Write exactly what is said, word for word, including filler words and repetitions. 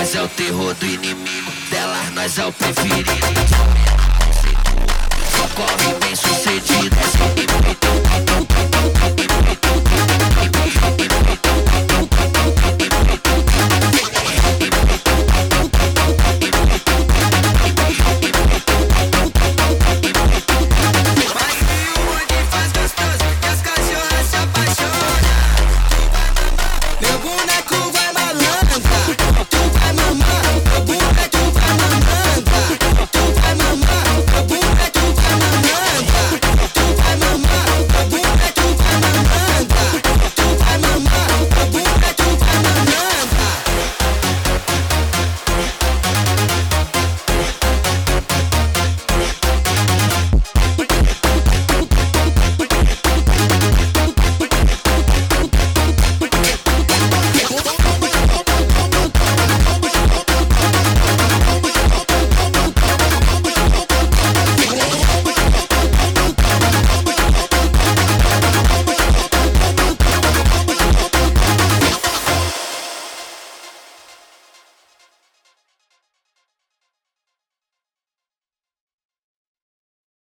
Nós é o terror do inimigo, delas nós é o preferido. Socorre bem sucedidas. E então, então, então, então,